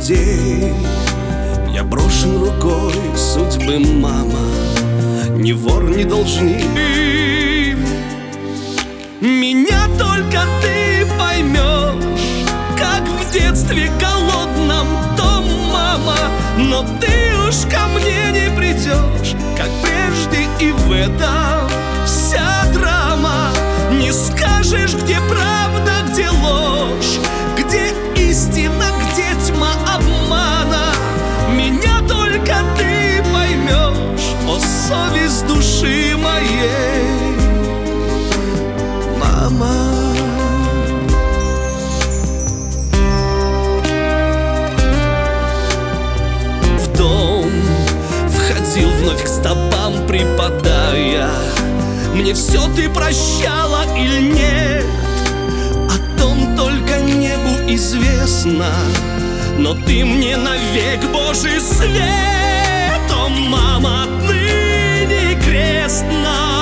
людей. Я брошен рукой судьбы, мама, ни вор, ни должник. Меня только ты поймешь, как в детстве голодном том, мама. Но ты уж ко мне не придешь, как прежде, и в этом вся драма. Не скажешь, где правда, где ложь, где истина, где тьма обмана. Меня только ты поймешь, о совесть души моей, мама. В дом входил вновь к стопам припадая. Мне все ты прощала или нет, о том только небу известно. Но ты мне навек Божий свет, о, мама, отныне крестна.